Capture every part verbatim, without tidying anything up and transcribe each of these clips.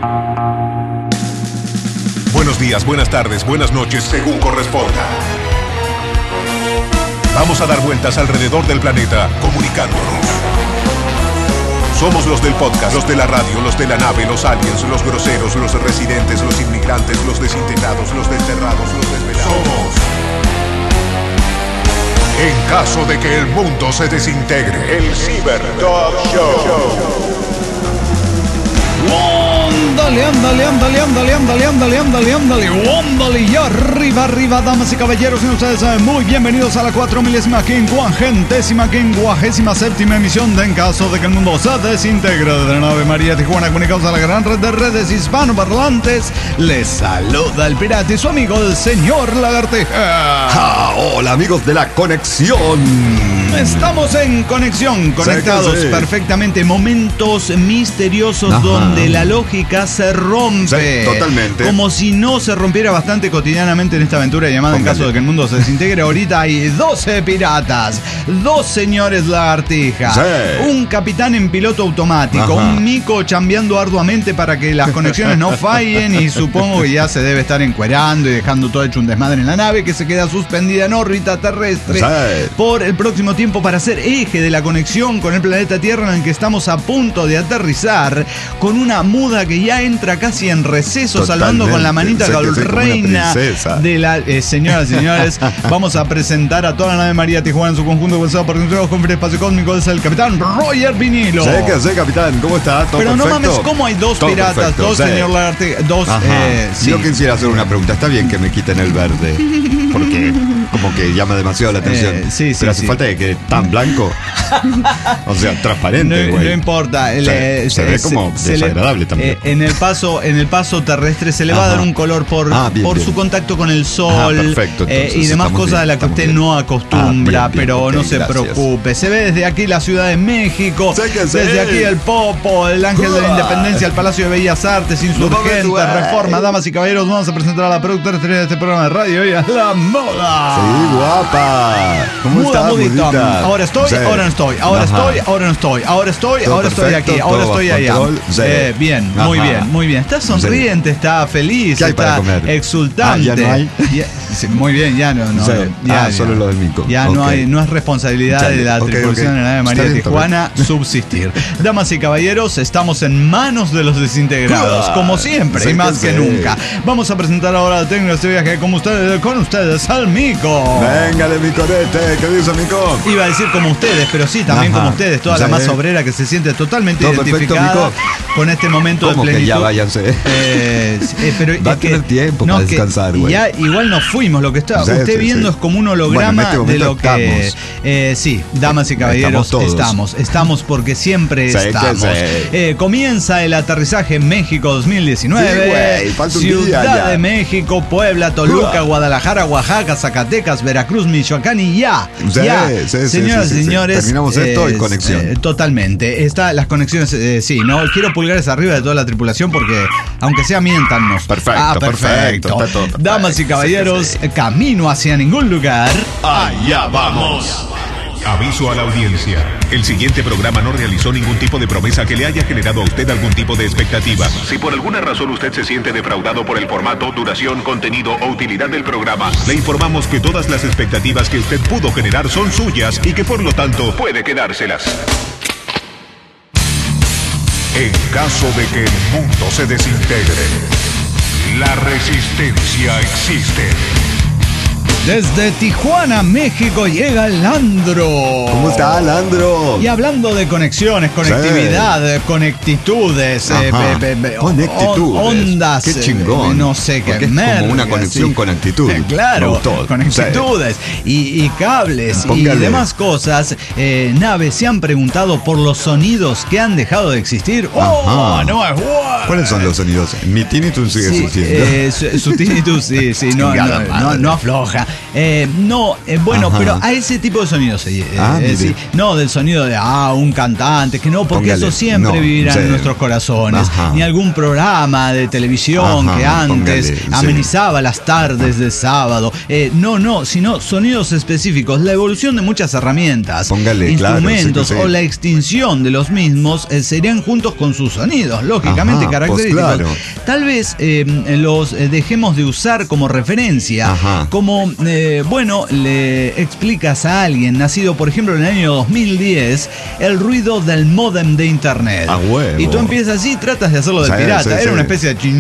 Buenos días, buenas tardes, buenas noches, según corresponda. Vamos a dar vueltas alrededor del planeta, comunicándonos. Somos los del podcast, los de la radio, los de la nave, los aliens, los groseros, los residentes, los inmigrantes, los desintegrados, los desterrados, los desvelados. Somos. En caso de que el mundo se desintegre, el Cyber Talk Show. Ándale, ándale, ándale, ándale, ándale, ándale, ándale, ándale, ándale, y arriba, arriba, damas y caballeros, y ustedes saben, muy bienvenidos a la cuatro milésima, quincuagentésima, quincuagésima séptima emisión de En Caso de que el Mundo se Desintegre, de la nave María Tijuana, comunicados a la gran red de redes hispanoparlantes. Les saluda el pirata y su amigo, el señor Lagartija. Ah, hola, amigos de la conexión. Estamos en conexión, conectados sí, sí. perfectamente, momentos misteriosos. Ajá. Donde la lógica se rompe. Sí, totalmente. Como si no se rompiera bastante cotidianamente en esta aventura llamada Póngale. En caso de que el mundo se desintegre. Ahorita hay doce piratas, dos señores lagartija, sí. un capitán en piloto automático, Ajá. un mico chambeando arduamente para que las conexiones no fallen, y supongo que ya se debe estar encuerando y dejando todo hecho un desmadre en la nave que se queda suspendida en órbita terrestre sí. por el próximo tiempo para ser eje de la conexión con el planeta Tierra, en el que estamos a punto de aterrizar, con una muda que ya entra casi en receso, Totalmente. Saludando con la manita gal reina de la... Eh, señoras y señores, vamos a presentar a toda la nave María Tijuana en su conjunto, comenzado por nuestro con el espacio cósmico, es el capitán Roger Vinilo. Sé que sé, capitán, ¿cómo está? ¿Todo Pero perfecto? No mames, ¿cómo hay dos Todo piratas, perfecto, dos sí. señor Lagartija, dos... Eh, sí. Yo quisiera hacer una pregunta, ¿está bien que me quiten el verde? Porque como que llama demasiado la atención. Eh, sí, sí, Pero hace sí. falta de que tan blanco, o sea, transparente, no, güey. no importa. El, se, eh, se ve como se desagradable le, también. Eh, en el paso, en el paso terrestre se le va Ajá. a dar un color por, ah, bien, por bien. su contacto con el sol. Ajá, perfecto, eh, y demás cosas bien, de las que usted bien. no acostumbra, ah, bien, bien, pero okay, no se gracias. preocupe. Se ve desde aquí la Ciudad de México, desde sé. aquí el Popo, el Ángel uh, de la Independencia, el Palacio de Bellas Artes, Insurgentes, no Reforma. Damas y caballeros, vamos a presentar a la productora estrella de este programa de radio, ella es la Moda. Sí, guapa. ¿Cómo Muda, estás, mudita. Mudita? Ahora estoy, sí. ahora no estoy, ahora Ajá. estoy, ahora no estoy, ahora estoy, todo ahora perfecto, estoy aquí, ahora estoy allá. Sí. Eh, bien, Ajá. muy bien, muy bien. Está sonriente, sí. está feliz, está exultante. Ah, ¿ya no hay? Ya, sí, muy bien, ya no, no. Sí. Ya, ah, ya, solo lo del mico. Ya okay. no hay, no es responsabilidad Chale. de la okay, tripulación okay. de la nave María bien, Tijuana subsistir. Damas y caballeros, estamos en manos de los desintegrados, como siempre, sí, y más que, que nunca. Vamos a presentar ahora al técnico de este viaje con ustedes, con ustedes al mico. Véngale, miconete, ¿qué dice mico? Iba a decir como ustedes, pero sí, también Ajá. como ustedes, toda sí. la masa obrera que se siente totalmente Todo identificada perfecto, con este momento de plenitud. Que ya váyanse. Eh, eh, pero Va es a tener que, tiempo no, para descansar, güey. Ya igual nos fuimos, lo que está sí, usted sí, viendo sí. es como un holograma bueno, este de lo que estamos. Eh, sí, damas y caballeros, estamos, estamos, estamos porque siempre sí, estamos. Sí. Eh, comienza el aterrizaje en México dos mil diecinueve. Sí, güey, Ciudad día, de México, Puebla, Toluca, uh. Guadalajara, Oaxaca, Zacatecas, Veracruz, Michoacán y ya. Sí, ya. Sí, Señoras sí, y sí, señores. Sí. Terminamos eh, esto y conexión. Eh, totalmente. Está, las conexiones, eh, sí, no quiero pulgares arriba de toda la tripulación porque, aunque sea, miéntanos. Perfecto, ah, perfecto. perfecto, perfecto Damas y caballeros, sí, sí. camino hacia ningún lugar. Allá vamos. Aviso a la audiencia. El siguiente programa no realizó ningún tipo de promesa que le haya generado a usted algún tipo de expectativa. Si por alguna razón usted se siente defraudado por el formato, duración, contenido o utilidad del programa, le informamos que todas las expectativas que usted pudo generar son suyas y que por lo tanto puede quedárselas. En caso de que el mundo se desintegre, la resistencia existe. Desde Tijuana, México, llega Landro. ¿Cómo está, Landro? Y hablando de conexiones, conectividad, sí. conectitudes, eh, be, be, conectitudes, ondas, qué chingón. Eh, no sé qué. Es merga, como una conexión sí. con actitud. Eh, claro, conectitudes sí. y, y cables Póngale. y demás cosas. Eh, naves se han preguntado por los sonidos que han dejado de existir. ¡Oh, no es bueno! ¿Cuáles son los sonidos? Mi tinnitus sigue sí, existiendo. Eh, su, su tinnitus, sí, sí, no, no, no, no afloja. Eh, no, eh, bueno, Ajá. pero a ese tipo de sonidos, eh, Ah, eh, mire. sí, no del sonido de ah, un cantante, que no, porque Póngale, eso siempre no, vivirá sí. en nuestros corazones, Ajá. ni algún programa de televisión Ajá, que antes póngale, sí. amenizaba las tardes de sábado. Eh, no, no, sino sonidos específicos, la evolución de muchas herramientas, Póngale, claro, instrumentos sí que sí. o la extinción de los mismos eh, serían juntos con sus sonidos, lógicamente Ajá, característicos. pues claro. Tal vez eh, los eh, dejemos de usar como referencia, Ajá. como, eh, bueno, le explicas a alguien nacido, por ejemplo, en el año dos mil diez, el ruido del módem de internet. A huevo. Y tú empiezas así, tratas de hacerlo del Sí, pirata. sí, Era sí. una especie de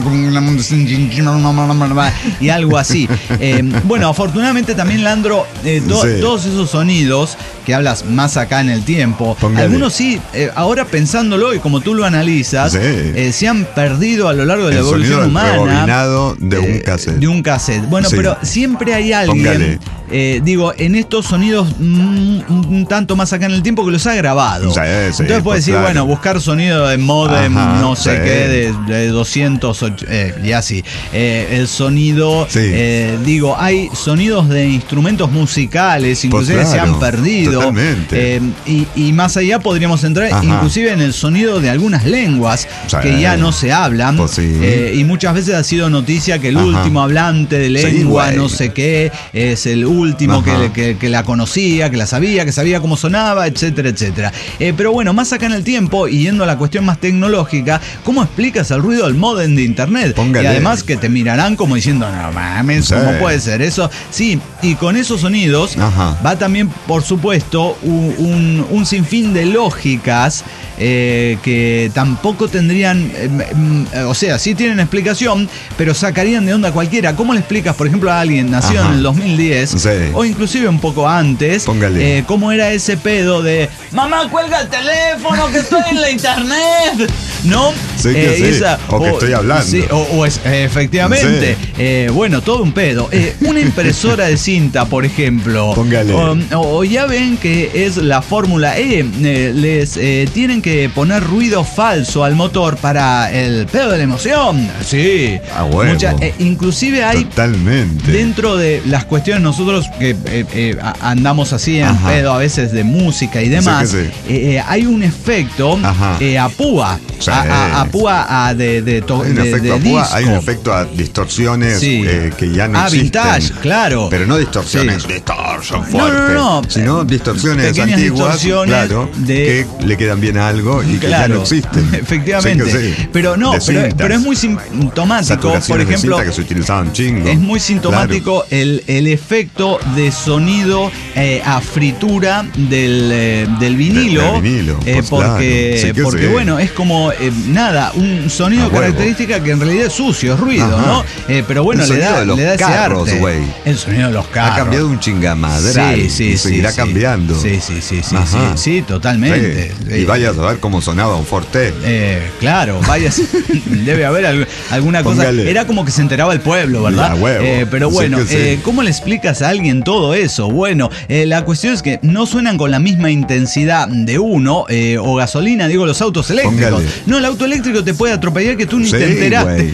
y algo así. Eh, bueno, afortunadamente también, Landro, eh, to- Sí. todos esos sonidos que hablas más acá en el tiempo, Póngale. algunos sí, eh, ahora pensándolo y como tú lo analizas, Sí. eh, se han perdido a lo largo de la El evolución sonido humana. rebobinado de un eh, cassette. De un cassette. Bueno, Sí. pero siempre hay alguien, Póngale. eh, digo, en estos sonidos mm, un tanto más acá en el tiempo que los ha grabado. Sí, sí, Entonces pues puedes decir, claro. bueno, buscar sonido de modem, Ajá, no sé sí. qué, de, de doscientos ocho, eh, y así. Eh, el sonido, Sí. eh, digo, hay sonidos de instrumentos musicales, inclusive Pues se claro, han perdido. totalmente. Eh, y, y más allá podríamos entrar Ajá. inclusive en el sonido de algunas lenguas Sí. que ya no se hablan. Pues sí. Eh, y muchas veces ha sido noticia que el Ajá. último hablante de Sí, lengua, güey. no sé qué, es el último Ajá. que, que, que la conocía, que la sabía, que sabía cómo sonaba, etcétera, etcétera. Eh, pero bueno, más acá en el tiempo y yendo a la cuestión más tecnológica, ¿cómo explicas el ruido del módem de internet? Póngale. Y además que te mirarán como diciendo, no mames, Sí. ¿cómo puede ser eso? Sí, y con esos sonidos Ajá. va también, por supuesto, un, un, un sinfín de lógicas eh, que tampoco tendrían, eh, mm, o sea, sí tienen explicación, pero sacarían de onda cualquiera. ¿Cómo le explicas, por ejemplo, a alguien nacido Ajá. en el dos mil diez Sí. o inclusive un poco antes, Póngale. eh, cómo era ese pedo de mamá, cuelga el teléfono que estoy en la internet? ¿No? Sí que sí. O que estoy hablando. Sí, o, o es, eh, efectivamente. Sí. Eh, bueno, todo un pedo. Eh, una impresora de cinta, por ejemplo. Póngale. O, o ya ven que es la fórmula E. eh, les eh, tienen que poner ruido falso al motor para el pedo de la emoción. Sí. A huevo. Mucha- eh, inclusive hay Totalmente. dentro de las cuestiones, nosotros que eh, eh, a- andamos así en Ajá. pedo a veces de música y demás, Sí que sí. eh, eh, hay un efecto Ajá. eh, a púa, Sí. a, a- a púa a de, de, to- Hay un de- efecto de a púa, disco. hay un efecto a distorsiones Sí. eh, que ya no Ah, existen. vintage, claro. Pero no distorsiones, Sí. distorsión No, no, fuerte, no, no. sino distorsiones Pequeñas antiguas, distorsiones claro, de- que le quedan bien a algo y que ya Claro, no existen. efectivamente. Sí que sí. Pero no, De pero, cintas. pero es muy sintomático, por Saturaciones de ejemplo. cinta que se utilizaban chingo. Es muy sintomático el, el efecto de sonido eh, a fritura del, eh, del vinilo. Del- del vinilo, eh, pues porque, claro. Sí que porque sí. bueno, es como eh, nada, un sonido A huevo. característica que en realidad es sucio, es ruido, Ajá. ¿no? Eh, pero bueno, El le sonido da, de los le da ese carros, arte. güey. El sonido de los carros. Ha cambiado un chingamadral Sí, sí, y sí, seguirá sí. cambiando. Sí, sí, sí, sí, Ajá. sí, sí, totalmente. Sí. Eh, Y vaya a saber cómo sonaba un Forte. Eh, claro, vaya, debe haber al- alguna cosa. Póngale. Era como que se enteraba el pueblo, ¿verdad? A huevo. Eh, pero Sí bueno, que sí. eh, ¿cómo le explicas a alguien todo eso? Bueno, eh, la cuestión es que no suenan con la misma intensidad de uno eh, o gasolina, digo, los autos eléctricos. Póngale. No, el auto eléctrico te puede atropellar que tú ni Sí, te enteraste. güey.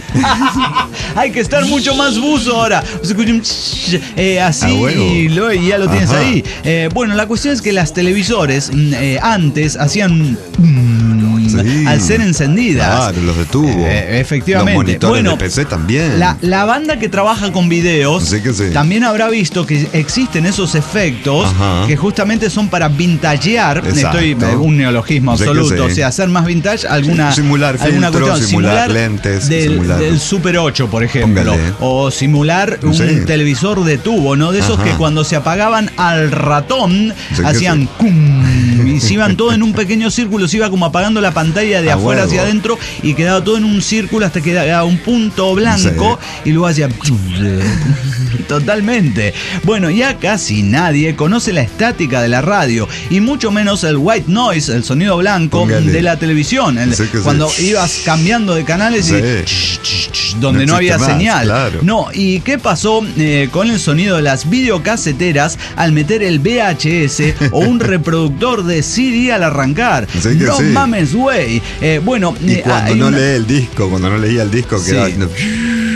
Hay que estar mucho más buzo ahora. Se escucha un eh, así A huevo. y, lo- y ya lo tienes Ajá. ahí. Eh, bueno, la cuestión es que las televisores mm, eh, antes hacían mm, Sí. al ser encendidas. Claro, los de tubo. Eh, efectivamente. Los monitores Bueno, de P C también. La, la banda que trabaja con videos Sí que sí. también habrá visto que existen esos efectos Ajá. que justamente son para vintagear. Exacto. Estoy eh, un neologismo Sí que absoluto, sí. o sea, hacer más vintage alguna Simular alguna filtros, cuestión. simular lentes, del, simular- del Super ocho, por ejemplo, Póngale. o simular un Sí. televisor de tubo, ¿no? De esos Ajá. que cuando se apagaban al ratón Sí que hacían sí. cum y se iban todo en un pequeño círculo, se iba como apagando la pantalla de A afuera huevo. hacia adentro y quedaba todo en un círculo hasta que quedaba un punto blanco y luego hacía totalmente. Bueno, ya casi nadie conoce la estática de la radio y mucho menos el white noise, el sonido blanco Póngale. de la televisión. El- Sí que sí. cuando ibas cambiando de canales y Sí. donde no, No había existe más, señal. claro. No, ¿y qué pasó eh, con el sonido de las videocaseteras al meter el V H S o un reproductor de C D al arrancar? Sí que no sí. mames, güey. Eh, bueno, Y eh, cuando hay no una- lee el disco, cuando no leía el disco, Sí. quedaba. no, Hay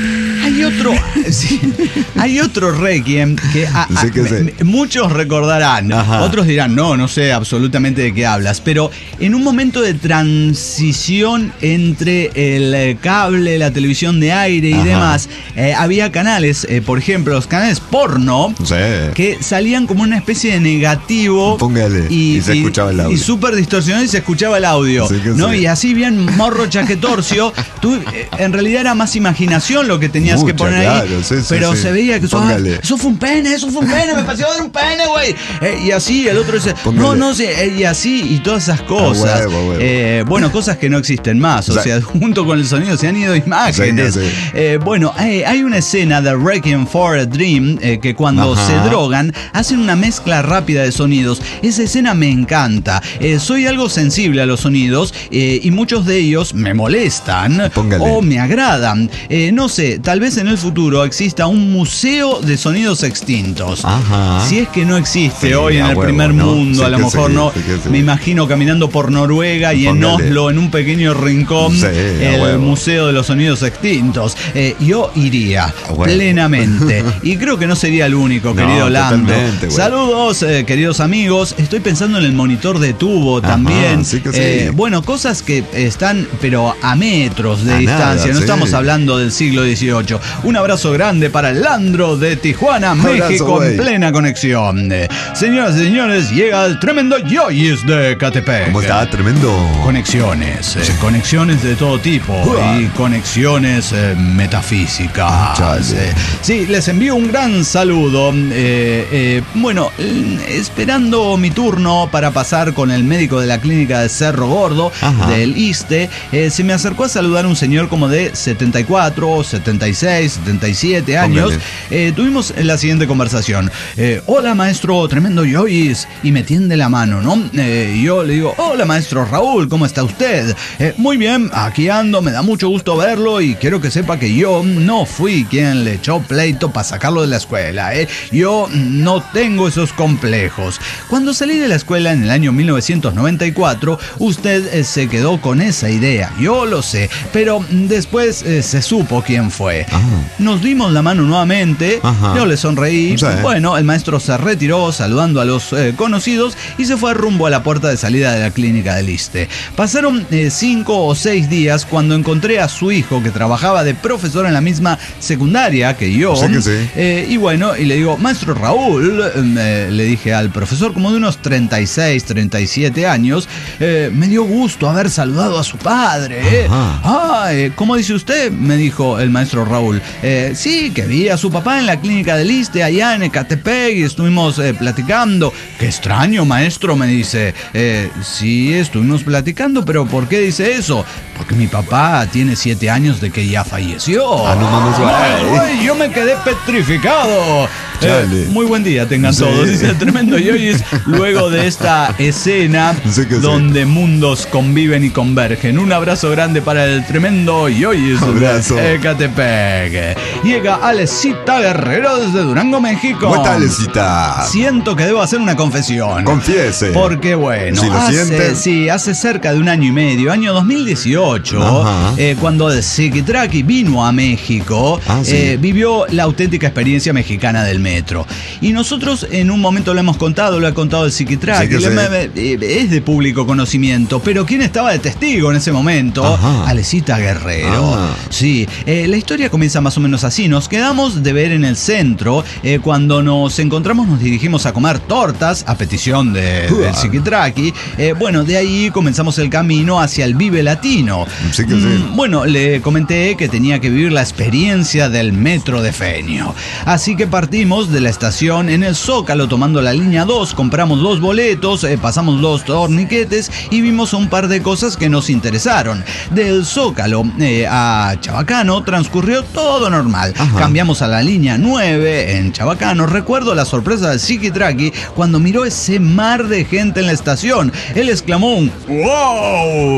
hay otro, sí, hay otro Requiem que, a, a, Sí que sé. m- muchos recordarán, Ajá. otros dirán, no, no sé absolutamente de qué hablas, pero en un momento de transición entre el eh, cable, la televisión de aire y Ajá. demás, eh, había canales, eh, por ejemplo, los canales porno, Sí. que salían como una especie de negativo. Póngale, y se escuchaba el audio. Y súper distorsionado y se escuchaba el audio. Sí que ¿no? sí. Y así bien morro chaquetorcio. Tú, eh, en realidad era más imaginación lo que tenías que Mucha, poner ahí. claro, sí, sí, pero sí. se veía que eso, ah, Póngale. eso fue un pene, eso fue un pene, me pareció ver un pene, güey. Eh, y así, el otro dice, Póngale. no, no sé, eh, y así, y todas esas cosas. A huevo, a huevo. Eh, bueno, cosas que no existen más. O, O sea, sea, junto con el sonido se han ido imágenes. Sí que sí. Eh, bueno, eh, hay una escena de Requiem for a Dream eh, que cuando Ajá. se drogan hacen una mezcla rápida de sonidos. Esa escena me encanta. Eh, soy algo sensible a los sonidos eh, y muchos de ellos me molestan Póngale. o me agradan. Eh, no sé, tal vez en el futuro exista un museo de sonidos extintos. Ajá. Si es que no existe Sí, hoy en a el huevo, primer ¿no? mundo, Sí a lo que mejor sí, no. sí que sí. Me imagino caminando por Noruega y en Póngale. Oslo, en un pequeño rincón, Sí, a el huevo. Museo de los Sonidos Extintos. Eh, yo iría A huevo. plenamente. Y creo que no sería el único, No, querido Lando. totalmente, güey. Saludos, eh, queridos amigos. Estoy pensando en el monitor de tubo Ajá, también. sí que sí. Eh, bueno, cosas que están, pero a metros de A distancia. nada, no sí. estamos hablando del siglo dieciocho. Un abrazo grande para Landro de Tijuana, Abrazo, México, güey. en plena conexión. Eh, Señoras y señores, llega el tremendo Yoyis de Catepec. ¿Cómo está? Tremendo. Conexiones, eh, conexiones de todo tipo Uah. y conexiones eh, metafísicas. Chale. Eh, sí, les envío un gran saludo. Eh, eh, bueno, eh, esperando mi turno para pasar con el médico de la clínica de Cerro Gordo, Ajá. del ISSSTE, eh, se me acercó a saludar un señor como de setenta y cuatro, setenta y seis, setenta y siete años. Póngale. Eh, tuvimos la siguiente conversación. Eh, hola, maestro tremendo Yoyis. Y me tiende la mano, ¿no? Eh, y yo le digo, hola, maestro Raúl, ¿cómo está usted? Eh, muy bien, aquí ando, me da mucho gusto verlo y quiero que sepa que yo no fui quien le echó pleito para sacarlo de la escuela, ¿eh? Yo no tengo esos complejos. Cuando salí de la escuela en el año mil novecientos noventa y cuatro, usted eh, se quedó con esa idea, yo lo sé, pero después eh, se supo quién fue. Ajá. Nos dimos la mano nuevamente, Ajá. yo le sonreí, Sí. bueno, el maestro se retiró saludando a los eh, conocidos y se fue rumbo a la puerta de salida de la clínica del ISSSTE. Pasaron eh, cinco o seis días cuando encontré a su hijo que trabajaba de profesor en la misma secundaria que yo. Sí que sí. Eh, y bueno, y le digo, maestro Raúl, eh, le dije al profesor como de unos treinta y seis, treinta y siete años, eh, me dio gusto haber saludado a su padre. ¿eh? Ajá. Ah, eh, ¿cómo dice usted? Me dijo el maestro Raúl. Eh, sí, que vi a su papá en la clínica del ISSSTE allá en Ecatepec y estuvimos eh, platicando. Qué extraño, maestro, me dice. Eh, sí, estuvimos platicando, pero ¿por qué dice eso? Porque mi papá tiene siete años de que ya falleció. Ah, no mames, güey. Ay, yo me quedé petrificado. Eh, Chale. muy buen día tengan Sí. todos, dice el tremendo Yoyis, luego de esta escena Sí que sí. donde mundos conviven y convergen. Un abrazo grande para el tremendo Yoyis Abrazo. de Ecatepec. Llega Alecita Guerrero desde Durango, México. ¿Cómo está, Alecita? Siento que debo hacer una confesión. Confiese. Porque bueno, Si lo hace, siente. sí, hace cerca de un año y medio, año dos mil dieciocho, Ajá. eh, cuando el Psiquitraqui vino a México, Ah, sí. eh, vivió la auténtica experiencia mexicana del metro. Y nosotros en un momento lo hemos contado, lo ha contado el Psiquitraqui, Sí que le- sí. me- eh, es de público conocimiento, pero ¿quién estaba de testigo en ese momento? Ajá. Alecita Guerrero. Ah. Sí, eh, la historia comienza más o menos así. Nos quedamos de ver en el centro. eh, cuando nos encontramos nos dirigimos a comer tortas a petición de, del Uah. Psiquitraqui. Eh, bueno, de ahí comenzamos el camino hacia el Vive Latino. Sí que sí. Mm, bueno, le comenté que tenía que vivir la experiencia del metro de Feño. Así que partimos de la estación en el Zócalo tomando la línea dos, compramos dos boletos, eh, pasamos dos torniquetes y vimos un par de cosas que nos interesaron. Del Zócalo eh, a Chabacano transcurrió todo normal. Ajá. Cambiamos a la línea nueve en Chabacano. Recuerdo la sorpresa de Psiquitraqui cuando miró ese mar de gente en la estación. Él exclamó un ¡wow!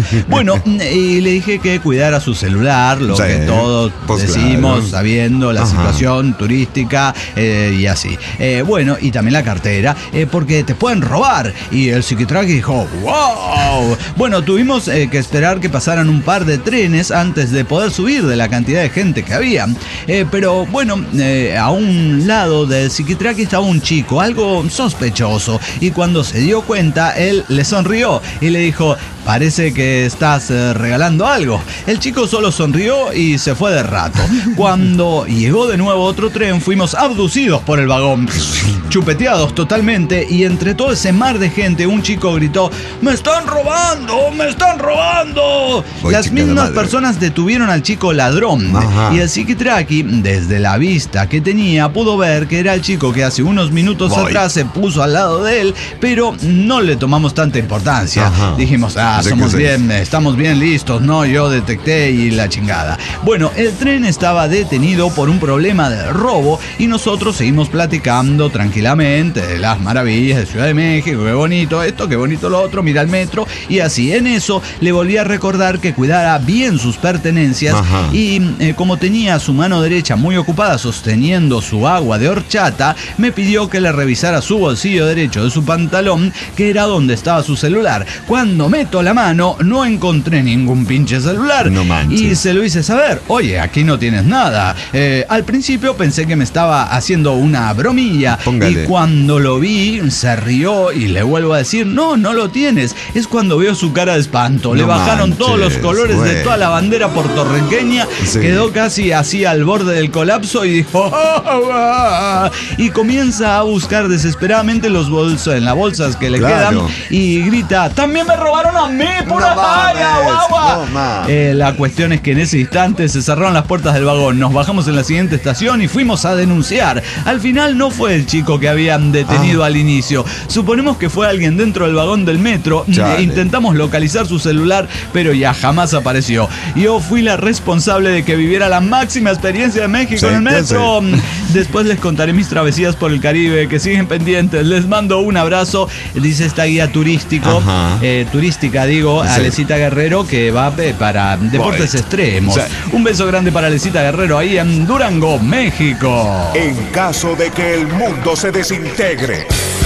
Bueno, y le dije que cuidara su celular, lo Sí, que todos pues decimos, claro. sabiendo la Ajá. situación turística eh, y así. Eh, bueno, y también la cartera, eh, porque te pueden robar. Y el psiquitraqui dijo, wow. Bueno, tuvimos eh, que esperar que pasaran un par de trenes antes de poder subir de la cantidad de gente que había. Eh, pero bueno, eh, a un lado del psiquitraqui estaba un chico, algo sospechoso. Y cuando se dio cuenta, él le sonrió y le dijo, parece que estás eh, regalando algo. El chico solo sonrió y se fue de rato. Cuando llegó de nuevo otro tren, fuimos abducidos por el vagón, chupeteados totalmente, y entre todo ese mar de gente, un chico gritó, ¡me están robando! ¡Me están robando! Voy, Las chica de mismas madre. personas detuvieron al chico ladrón. Ajá. Y el psiquitraqui, desde la vista que tenía, pudo ver que era el chico que hace unos minutos Voy. atrás se puso al lado de él, pero no le tomamos tanta importancia. Ajá. Dijimos, ah, No sé somos qué bien, estamos bien listos, no, yo detecté y la chingada. Bueno, el tren estaba detenido por un problema de robo y nosotros seguimos platicando tranquilamente de las maravillas de Ciudad de México, qué bonito esto, qué bonito lo otro, mira el metro, y así. En eso le volví a recordar que cuidara bien sus pertenencias. Ajá. Y eh, como tenía su mano derecha muy ocupada sosteniendo su agua de horchata, me pidió que le revisara su bolsillo derecho de su pantalón, que era donde estaba su celular. Cuando meto la mano, no encontré ningún pinche celular. No manches. Y se lo hice saber, oye, aquí no tienes nada. Eh, al principio pensé que me estaba haciendo una bromilla. Póngale. Y cuando lo vi, se rió y le vuelvo a decir, no, no lo tienes. Es cuando veo su cara de espanto. Le No bajaron manches, todos los colores de güey. toda la bandera puertorriqueña. Sí. Quedó casi así al borde del colapso y dijo, "Oh, ah", y comienza a buscar desesperadamente los bolsos en las bolsas que le Claro. quedan y grita, también me robaron a mí, pura No falla, mames, guagua. no mames. Eh, la cuestión es que en ese instante se cerraron las puertas del vagón, nos bajamos en la siguiente estación y fuimos a denunciar. Al final no fue el chico que habían detenido Ah. al inicio, suponemos que fue alguien dentro del vagón del metro. Chale. Intentamos localizar su celular, pero ya jamás apareció. Yo fui la responsable de que viviera la máxima experiencia de México Sí, en el ya metro. Después les contaré mis travesías por el Caribe, que siguen pendientes. Les mando un abrazo, dice esta guía turístico, Ajá. eh, turística digo, Sí. Alecita Guerrero, que va eh, para deportes Voy. extremos. Sí. Un beso grande para Alecita Guerrero ahí en Durango, México. En caso de que el mundo se desintegre.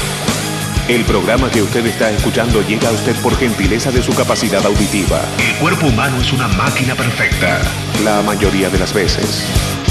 El programa que usted está escuchando llega a usted por gentileza de su capacidad auditiva. El cuerpo humano es una máquina perfecta. La mayoría de las veces.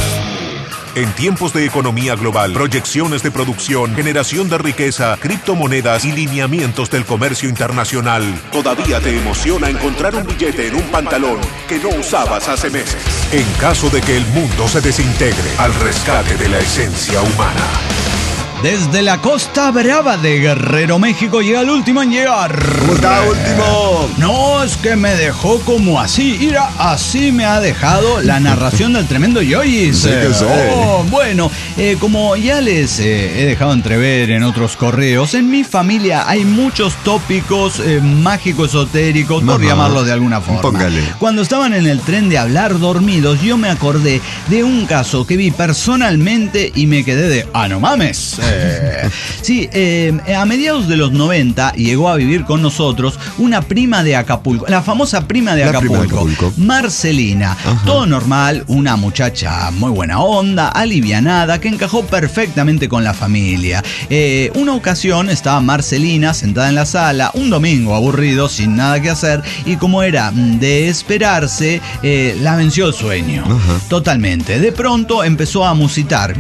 En tiempos de economía global, proyecciones de producción, generación de riqueza, criptomonedas y lineamientos del comercio internacional, ¿todavía te emociona encontrar un billete en un pantalón que no usabas hace meses? En caso de que el mundo se desintegre, al rescate de la esencia humana. Desde la Costa Brava de Guerrero, México, llega el último en llegar. ¿Cómo está, último? No, es que me dejó como así. Mira, así me ha dejado la narración del tremendo Yoyis. Sí que sé. Oh, bueno, eh, como ya les eh, he dejado entrever en otros correos, en mi familia hay muchos tópicos eh, mágicos, esotéricos, por Ajá. llamarlos de alguna forma. Póngale. Cuando estaban en el tren de hablar dormidos, yo me acordé de un caso que vi personalmente y me quedé de, ah, no mames. Eh, sí, eh, a mediados de los noventa llegó a vivir con nosotros una prima de Acapulco, la famosa prima de La Acapulco, prima de Acapulco. Marcelina. Ajá. Todo normal, una muchacha muy buena onda, alivianada, que encajó perfectamente con la familia. Eh, una ocasión estaba Marcelina sentada en la sala, un domingo aburrido, sin nada que hacer, y como era de esperarse, eh, la venció el sueño. Ajá. Totalmente. De pronto empezó a musitar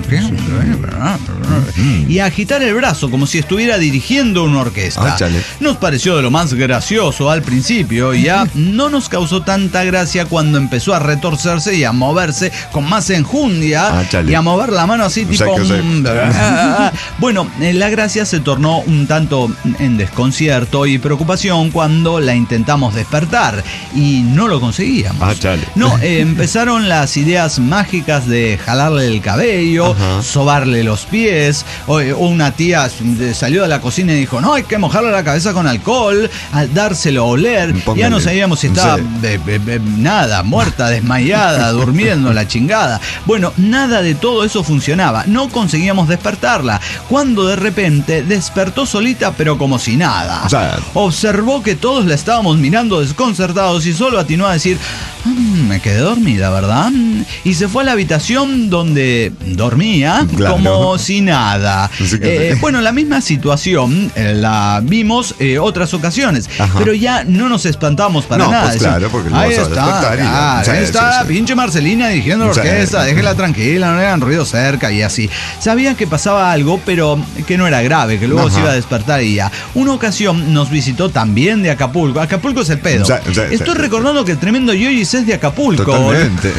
y a agitar el brazo como si estuviera dirigiendo una orquesta. Ah, chale. Nos pareció de lo más gracioso al principio, y ya no nos causó tanta gracia cuando empezó a retorcerse y a moverse con más enjundia, Ah, chale. y a mover la mano así O sea tipo... que, o sea- mm, ah, ah. Bueno, eh, la gracia se tornó un tanto en desconcierto y preocupación cuando la intentamos despertar y no lo conseguíamos. Ah, chale. No, eh, empezaron las ideas mágicas de jalarle el cabello, Ajá. sobarle los pies, vez, o, o una tía salió de la cocina y dijo, no, hay que mojarle la cabeza con alcohol, al dárselo a oler. Póngale. Ya no sabíamos si estaba, sí. be, be, be, nada, muerta, desmayada, durmiendo, la chingada. Bueno, nada de todo eso funcionaba. No conseguíamos despertarla. Cuando de repente despertó solita, pero como si nada. O sea, observó que todos la estábamos mirando desconcertados y solo atinó a decir, mmm, me quedé dormida, ¿verdad? Y se fue a la habitación donde dormía, claro, como si nada. Sí que... eh, bueno, la misma situación eh, la vimos eh, otras ocasiones. Ajá. Pero ya no nos espantamos para no, nada. Pues claro, porque ahí está, claro, ya, ahí está, sí, pinche Marcelina dirigiendo la orquesta, sí, déjela tranquila, no le hagan ruido cerca y así. Sabían que pasaba algo, pero que no era grave, que luego Ajá. se iba a despertar y ya. Una ocasión nos visitó también de Acapulco. Acapulco es el pedo. Sí, sí, Estoy sí, recordando sí. que el tremendo Yoyis es de Acapulco. Totalmente.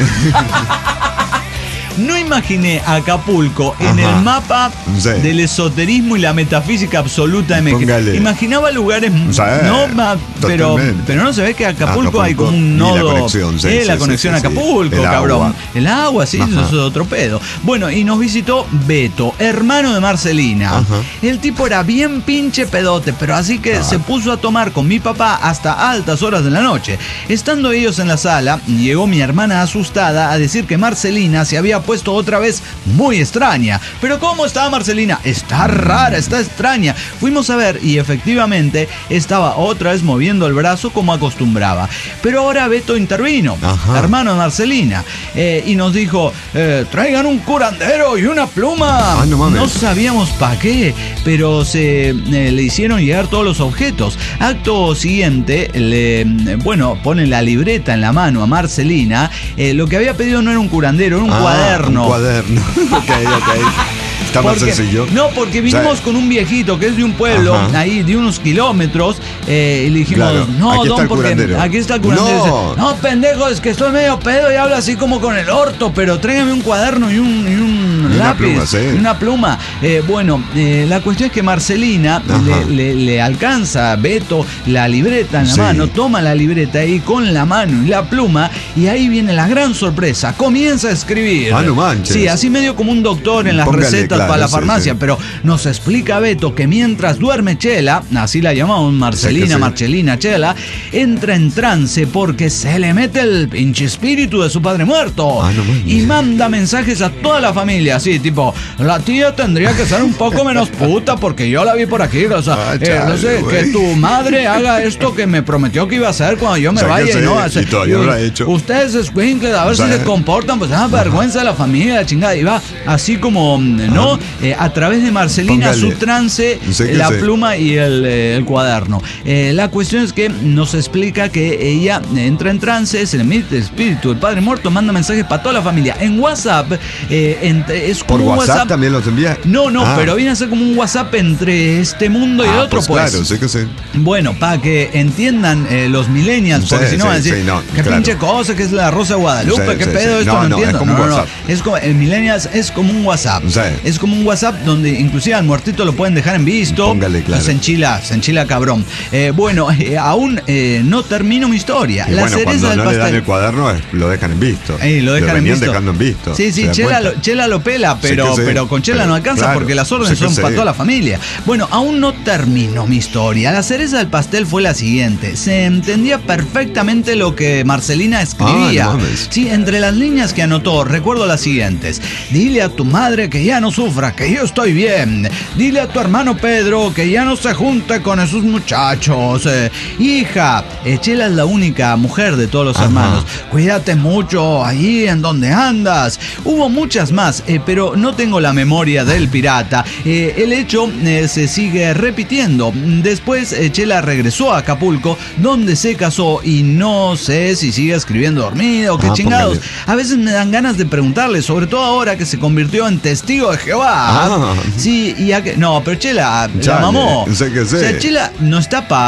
No imaginé Acapulco en Ajá. el mapa sí. del esoterismo y la metafísica absoluta de México. Imaginaba lugares, sí, no, pero, pero no se ve que Acapulco, Acapulco hay como un nodo. La conexión, sí, eh, sí, la conexión sí, sí, a Acapulco, el cabrón. Agua. El agua, sí, Ajá. eso es otro pedo. Bueno, y nos visitó Beto, hermano de Marcelina. Ajá. El tipo era bien pinche pedote, pero así que Ajá. se puso a tomar con mi papá hasta altas horas de la noche. Estando ellos en la sala, llegó mi hermana asustada a decir que Marcelina se había puesto otra vez muy extraña. Pero ¿cómo está Marcelina? Está rara, está extraña. Fuimos a ver y efectivamente estaba otra vez moviendo el brazo como acostumbraba. Pero ahora Beto intervino, Ajá. hermano de Marcelina, eh, y nos dijo, eh, traigan un curandero y una pluma. Ah, no mames. No sabíamos para qué, pero se eh, le hicieron llegar todos los objetos. Acto siguiente, le, bueno, pone la libreta en la mano a Marcelina. Eh, lo que había pedido no era un curandero, era un ah, cuaderno. Un cuaderno. Ok, ok. Está más porque, sencillo. No, porque vinimos sí. con un viejito que es de un pueblo, Ajá. ahí de unos kilómetros, eh, y le dijimos, claro. no, aquí don, está porque curandero. aquí está el curandero. No. Dice, no, pendejo, es que estoy medio pedo y hablo así como con el orto, pero tráigame un cuaderno y un, y un y lápiz, una pluma, sí. y una pluma. Eh, bueno, eh, la cuestión es que Marcelina le, le, le alcanza a Beto la libreta en la sí. mano, toma la libreta y con la mano y la pluma, y ahí viene la gran sorpresa, comienza a escribir. Ah, no manches. Sí, así medio como un doctor en las Póngale, recetas claro, para la farmacia. Sí, sí. Pero nos explica Beto que mientras duerme Chela, así la llamamos Marcelina, sí, sí. Marcelina Chela, entra en trance porque se le mete el pinche espíritu de su padre muerto. Ah, no, y manda mensajes a toda la familia, así tipo, la tía tendría que ser un poco menos puta porque yo la vi por aquí, o sea, ah, chale, eh, no sé, wey. que tu madre haga esto que me prometió que iba a hacer cuando yo me o sea, vaya y no hace. Y todavía lo ha hecho. Ustedes escuincles, a ver o sea, si se comportan, pues da vergüenza de la familia, la chingada, y va así como, ¿no? Eh, a través de Marcelina, Póngale. su trance, la sé. pluma y el, eh, el cuaderno. Eh, la cuestión es que nos explica que ella entra en trance, se le mete el espíritu del padre muerto, manda mensajes para toda la familia. En WhatsApp, eh, entre, es como ¿Por un WhatsApp, WhatsApp también los envía? No, no, ah. pero viene a ser como un WhatsApp entre este mundo y ah, el otro, pues. pues. Claro, sí que sí. Bueno, para que entiendan eh, los millennials, porque sí, si no van a decir, sí, no, qué claro. pinche cosa que es la Rosa de Guadalupe, sí, qué sí, pedo, sí. esto No, no, no, entiendo. es como no, un no, WhatsApp. no. Es como, el millennials es como un WhatsApp. Sí. Es como un WhatsApp donde inclusive al muertito lo pueden dejar en visto. Póngale, claro. Se enchila, se enchila cabrón. Eh, bueno, eh, aún eh, no termino mi historia. Y la bueno, cereza cuando del no pastel. le dan el cuaderno, lo dejan en visto. Eh, lo dejan lo en visto. dejando en visto. Sí, sí, Chela lo, Chela lo pela, pero, sí sí, pero con Chela pero, no alcanza claro, porque las órdenes son sí. para toda la familia. Bueno, aún no termino mi historia. La cereza del pastel fue la siguiente. Se entendía perfectamente lo que Marcelina escribía. Ah, no sí, entre las líneas que anotó, recuerdo las siguientes. Dile a tu madre que ya no sufra, que yo estoy bien. Dile a tu hermano Pedro que ya no se junte con esos muchachos. Eh, hija, eh, Chela es la única mujer de todos los Ajá. hermanos. Cuídate mucho ahí en donde andas. Hubo muchas más, eh, pero no tengo la memoria del pirata. Eh, el hecho eh, se sigue repitiendo. Después eh, Chela regresó a Acapulco, donde se casó y no sé si sigue escribiendo dormido o qué ah, chingados. Póngale. A veces me dan ganas de preguntarle, sobre todo ahora que se convirtió en testigo de Jehová. Ah. Sí, y a que, no, pero Chela Chale, la mamó. Sé que sé. O sea, Chela no está para pa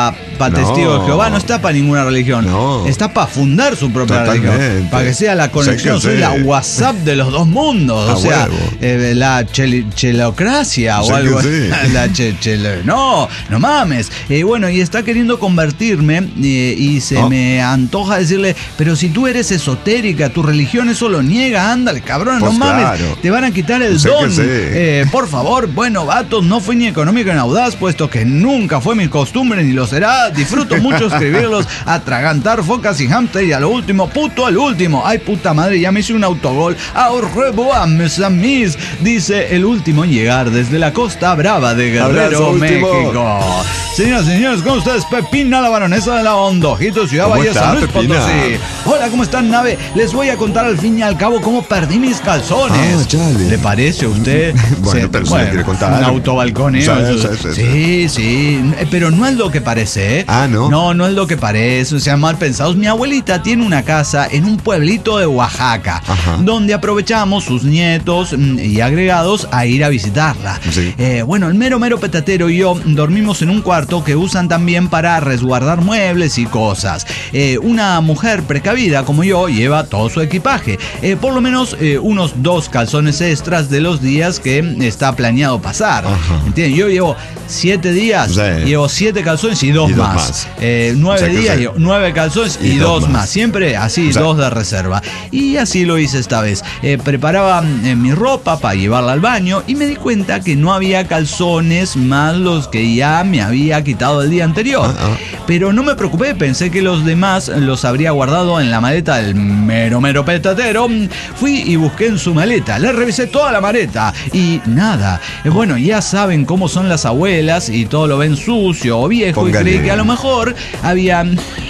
para No. testigo de Jehová, no está para ninguna religión. No. Está para fundar su propia Totalmente. religión. Para que sea la conexión, Sé que soy sé. la WhatsApp de los dos mundos. A o sea, huevo. eh, la chel- chelocracia Sé o algo. que sí. La che- chele- no, no mames. Eh, bueno, y está queriendo convertirme eh, y se Oh. me antoja decirle, pero si tú eres esotérica, tu religión eso lo niega, ándale, cabrón, Pues no mames, claro. te van a quitar el Sé que don. sí. Eh, por favor, bueno, vatos, no fui ni económico ni audaz, puesto que nunca fue mi costumbre ni lo será. Disfruto mucho escribirlos, atragantar focas y hamster y a lo último, puto al último. Ay, puta madre, ya me hice un autogol. Au revoir, mes amis, dice el último en llegar desde la Costa Brava de Guerrero, Abrazo, último. México. Señoras y señores, con ustedes Pepina, la baronesa de la Hondojito, Ciudad ¿Cómo Valle, está, San Luis Pepina? Potosí. Hola, ¿cómo están, nave? Les voy a contar al fin y al cabo cómo perdí mis calzones. Ah, chale. ¿Le parece a usted? Bueno, pero si le quiere contar. Un autobalconeo. Sí, eso- sí, sí, sí, sí, eh, pero no es lo que parece, ¿eh? Ah, ¿no? No, no es lo que parece, o sea, mal pensados. Mi abuelita tiene una casa en un pueblito de Oaxaca, Ajá. donde aprovechamos sus nietos mm, y agregados a ir a visitarla. Sí. Eh, bueno, el mero mero petatero y yo dormimos en un cuarto que usan también para resguardar muebles y cosas. Eh, una mujer precavida como yo lleva todo su equipaje, eh, por lo menos eh, unos dos calzones extras de los días que está planeado pasar. Ajá. ¿Entiendes? Yo llevo siete días, Sí. llevo siete calzones y dos, Y dos más. más. Eh, nueve O sea que días, sí. llevo nueve calzones y, Y dos, dos más. más. Siempre así, O sea, dos de reserva. Y así lo hice esta vez. Eh, preparaba eh, mi ropa para llevarla al baño y me di cuenta que no había calzones más los que ya me había quitado el día anterior. Ah, ah. Pero no me preocupé, pensé que los demás los habría guardado en la maleta del mero mero petatero. Fui y busqué en su maleta, le revisé toda la maleta y nada. Eh, Bueno, ya saben cómo son las abuelas y todo lo ven sucio o viejo. Póngale. Y creí que a lo mejor había...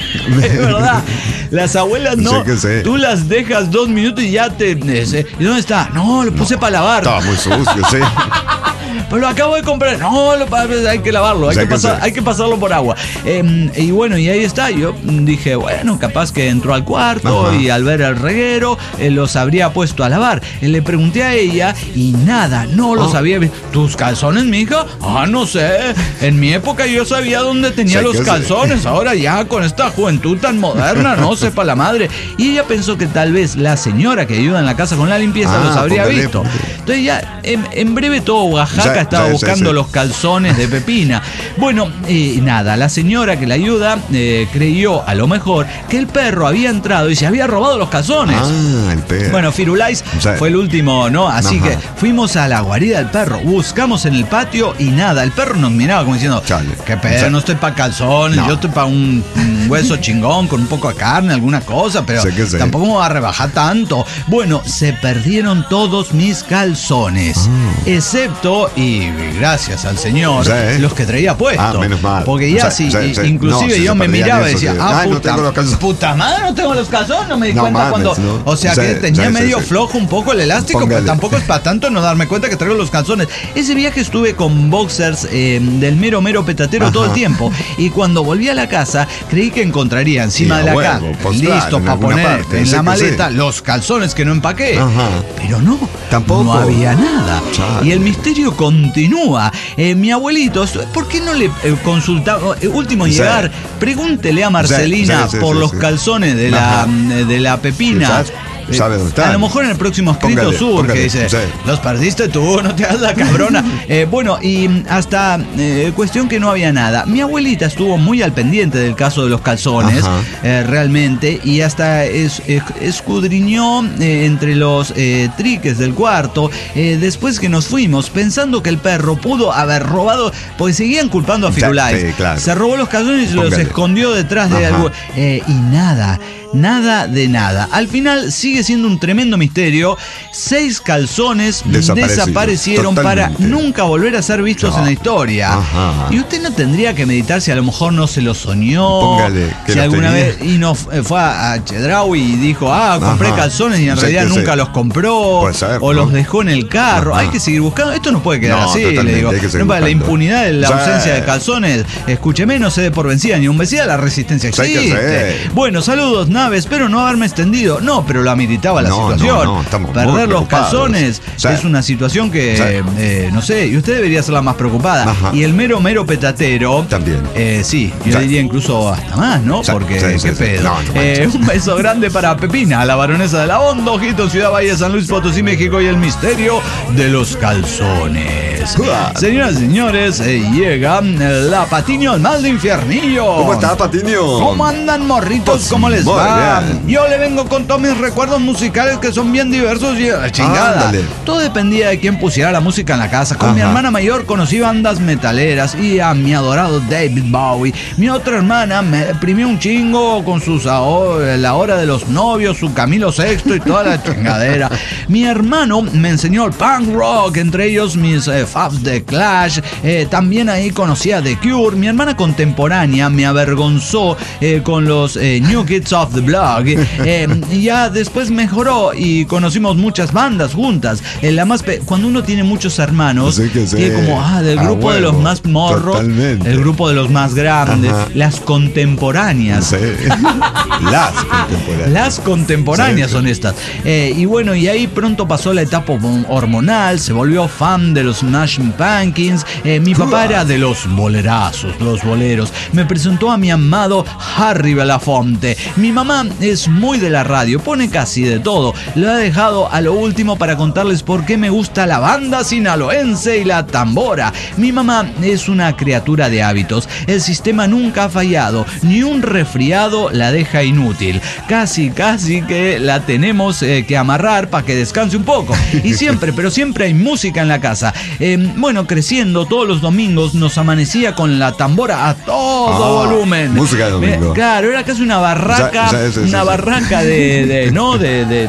Es verdad, las abuelas no, Sé que sé. tú las dejas dos minutos y ya te... eh, ¿Y dónde está? No, lo puse para lavar. Estaba muy sucio, sí. Pero lo acabo de comprar. No, lo, hay que lavarlo, hay Sé que, que pasar, sé. hay que pasarlo por agua. Eh, y bueno, y ahí está. Yo dije, bueno, capaz que entró al cuarto Ajá. y al ver el reguero eh, los habría puesto a lavar. Eh, le pregunté a ella y nada, no los Oh. había visto. ¿Tus calzones, mija? Ah, no sé. En mi época yo sabía dónde tenía Sé los que sé. calzones. Ahora ya con esta juventud tan moderna, no sepa la madre. Y ella pensó que tal vez la señora que ayuda en la casa con la limpieza Ah, los habría póngale, visto. póngale. Entonces ya en, en breve todo Oaxaca Sí, estaba sí, sí, buscando sí. los calzones de Pepina. Bueno, eh, nada, la señora que la ayuda eh, creyó a lo mejor que el perro había entrado y se había robado los calzones. Ah, el perro. Bueno, Firulais Sí. fue el último, ¿no? Así Ajá. que fuimos a la guarida del perro, buscamos en el patio y nada, el perro nos miraba como diciendo, Chale. qué pedo, Sí. no estoy para calzones, No. yo estoy para un, un hueso chingón con un poco de carne, alguna cosa, pero Sé que sé. tampoco me va a rebajar tanto. Bueno, se perdieron todos mis calzones, Ah. excepto, y gracias al Señor, Sí. los que traía puestos. Ah, menos mal. Porque ya O sea, sí, sí, sí. inclusive No, si yo se me perdían miraba y eso, decía, que, ah, "Ay, no puta, tengo los calzones". puta madre, no tengo los calzones, no me di No cuenta mames, cuando... ¿no? O sea Sí, que tenía sí, sí, medio sí. flojo un poco el elástico, pero Póngale. tampoco es para tanto no darme cuenta que traigo los calzones. Ese viaje estuve con boxers eh, del mero mero petatero Ajá. todo el tiempo. Y cuando volví a la casa, creí que encontraría encima Sí, de a la cama, huevo, pues claro, listo en para alguna poner parte, en sé la que maleta sí. los calzones que no empaqué. Ajá. Pero no, Tampoco. no había nada. Chale. Y el misterio continúa. Eh, mi abuelito, ¿por qué no le eh, consultaba? eh, último en Sí. llegar, pregúntele a Marcelina Sí, sí, sí, por sí, los sí. calzones de la, Ajá. de la Pepina. ¿Sabes? Eh, ¿Sabe dónde están? A lo mejor en el próximo escrito Póngale, sur, póngale, que dice, sí. los perdiste tú, no te hagas la cabrona. Eh, bueno, y hasta eh, cuestión que no había nada. Mi abuelita estuvo muy al pendiente del caso de los calzones, Ajá. eh, realmente, y hasta es- es- escudriñó eh, entre los eh, triques del cuarto, eh, después que nos fuimos, pensando que el perro pudo haber robado, porque seguían culpando a Sí, Firulais. sí, claro. Se robó los calzones y los Póngale. escondió detrás de Ajá. algo. Eh, y nada, nada de nada. Al final sigue siendo un tremendo misterio. Seis calzones Desaparecidos, desaparecieron para totalmente. nunca volver a ser vistos No. en la historia. Ajá. Y usted no tendría que meditar si a lo mejor no se lo soñó. Póngale, que si los alguna tenía. vez y no f- fue a a Chedraui y dijo, ah, compré Ajá. calzones y en Sí, realidad que nunca sí. los compró. Puede ser, o ¿no? los dejó en el carro. Ajá. Hay que seguir buscando. Esto no puede quedar No, así, le totalmente, digo. hay que seguir No, para la buscando. impunidad de la Sí. ausencia de calzones. Escúcheme, no se dé por vencida ni un vencida, la resistencia Sí, que existe. sí. Bueno, saludos, nada. Nave, espero no haberme extendido. No, pero lo ameritaba la No, situación. no, no, estamos muy Perder los preocupados. calzones Sí. es una situación que, Sí. eh, no sé, y usted debería ser la más preocupada. Ajá. Y el mero, mero petatero. También. Eh, sí, yo Sí. diría incluso hasta más, ¿no? Sí, Porque, sí, sí, qué sí. pedo. No, no Eh, manches. un beso grande para Pepina, la baronesa de la Onda, Ojito, Ciudad Valle, San Luis Potosí, México, y el misterio de los calzones. Uah. Señoras y señores, eh, llega eh, la Patiño, el mal de infiernillo. ¿Cómo está, Patiño? ¿Cómo andan, morritos? Pues, ¿Cómo les muy va? bien. Yo le vengo con todos mis recuerdos musicales que son bien diversos y a la chingada. Ándale. Todo dependía de quién pusiera la música en la casa. Con mi Ajá. hermana mayor conocí bandas metaleras y a mi adorado David Bowie. Mi otra hermana me deprimió un chingo con sus aho- La Hora de los Novios, su Camilo Sexto y toda la chingadera. Mi hermano me enseñó el punk rock, entre ellos mis eh, faves de Clash. Eh, también ahí conocí a The Cure. Mi hermana contemporánea me avergonzó eh, con los eh, New Kids of the Block. Eh, y ya después mejoró y conocimos muchas bandas juntas. Eh, la más pe- cuando uno tiene muchos hermanos, Sí que sí. tiene como, ah, del A grupo de los huevo. más morros, Totalmente. el grupo de los más grandes, Ajá. las contemporáneas. Sí. Las contemporáneas. Las contemporáneas Sí. son estas. Eh, y bueno, y ahí pronto pasó la etapa hormonal, se volvió fan de los Smashing Pumpkins. Eh, mi papá era de los bolerazos, los boleros. Me presentó a mi amado Harry Belafonte. Mi mamá es muy de la radio, pone casi de todo. Lo ha dejado a lo último para contarles por qué me gusta la banda sinaloense y la tambora. Mi mamá es una criatura de hábitos. El sistema nunca ha fallado, ni un resfriado la deja inútil. Casi, casi que la tenemos eh, que amarrar para que descanse un poco. Y siempre, pero siempre hay música en la casa. Eh, bueno, creciendo todos los domingos nos amanecía con la tambora a todo Ah, volumen. música de domingo. Eh, claro, era casi una barraca, Ya, ya, sí, sí, una sí. barraca de, de, ¿no? De, de,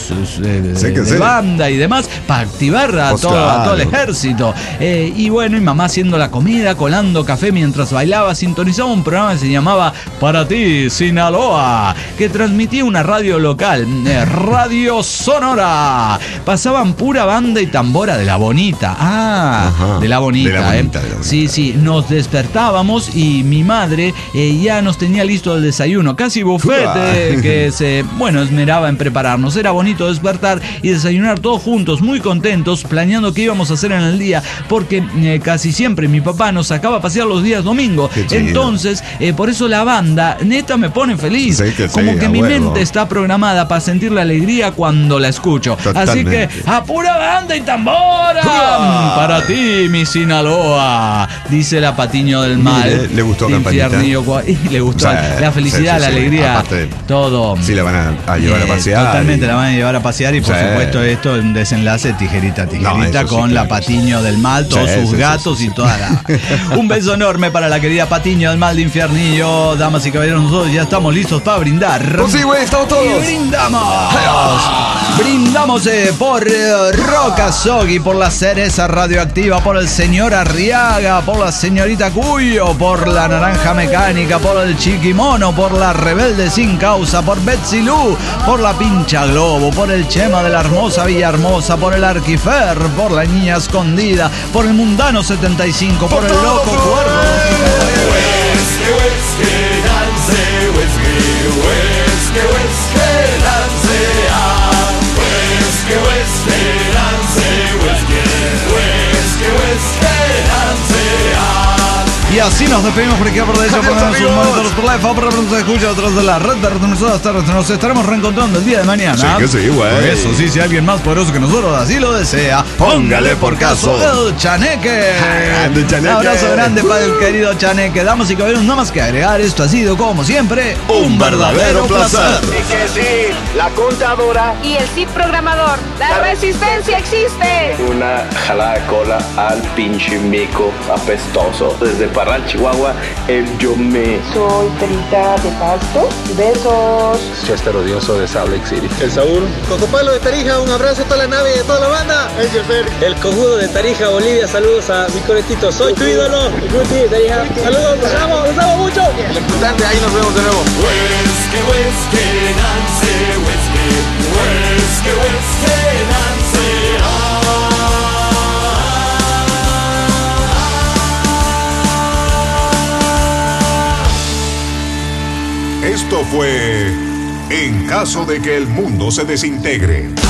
de- Sí que de sí. banda y demás para activar a, Pues todo, a todo el claro. ejército. Eh, y bueno, y mamá haciendo la comida, colando café mientras bailaba, sintonizaba un programa que se llamaba Para ti, Sinaloa, que transmitía una radio local, eh, Radio Sonora. Pasaban pura banda y tambora de la bonita. Ah, Ajá. de la bonita, De la bonita, eh. de la bonita. Sí, sí, nos despertábamos y mi madre eh, ya nos tenía listo el desayuno, casi buffet, eh, que se, bueno, esmeraba en prepararnos. Era bonito despertar y desayunar todos juntos, muy contentos, planeando qué íbamos a hacer en el día, porque eh, casi siempre mi papá nos sacaba a pasear los días domingo. Qué chido. Entonces, eh, por eso la banda, neta, me pone feliz. Sí que sí, Como que a mi huevo. mente está programada para sentir la alegría cuando la escucho. Así que, Totalmente. a pura banda y tambora. ¡Uah! Para ti, mi Sinaloa, dice la Patiño del Mal. Mire, ¿le gustó de Campañita? Infiernillo, cua- y le gustó Sí, la felicidad, sí, sí, la sí. alegría, Aparte, todo. Sí, la van a, a llevar Eh, a pasear. Totalmente, y- la van a llevar a pasear y por Sí. supuesto esto en desenlace tijerita, tijerita No, eso sí, con la claro. Patiño del Mal, todos Sí, sus sí, sí, gatos sí, y sí. toda la... Un beso enorme para la querida Patiño del Mal de Infiernillo. Damas y caballeros, nosotros ya estamos listos para brindar. Pues sí, güey, estamos todos. Y brindamos. Brindamos eh, por eh, Roca Sogui, por la cereza radioactiva, por el señor Arriaga, por la señorita Cuyo, por la naranja mecánica, por el chiquimono, por la rebelde sin causa, por Betsy Lu, por la pincha globo, por el Chema de la hermosa Villahermosa, por el Arquifer, por la niña escondida, por el mundano setenta y cinco, por el loco cuervo. Y así nos despedimos por aquí por de hecho Adiós, ponemos un amigos. momento por live, pero nos escucha a través de la red de retransmisoras. Nos estaremos reencontrando el día de mañana. Sí que sí, güey. Por eso sí, si alguien más poderoso que nosotros así lo desea, Póngale por caso. el Chaneque. Grande, Chaneque. Un abrazo grande para el querido Chaneque. Damas y caballeros, nada más que agregar, esto ha sido como siempre Un verdadero placer. Y que sí, la contadora, Y el sí programador. La resistencia existe. una jalada de cola al pinche mico apestoso. Desde Parral, Chihuahua, el yo me. Soy Perita de Pasto. Besos. Chester odioso de Salt Lake City. El Saúl, Cocopalo de Tarija, un abrazo a toda la nave y a toda la banda. El Jofer. El cojudo de Tarija, Bolivia, saludos a mi coletito. Soy tu ídolo. El Guti de Tarija. Saludos, los amo, los amo mucho. El importante, ahí nos vemos de nuevo. Esto fue en caso de que el mundo se desintegre.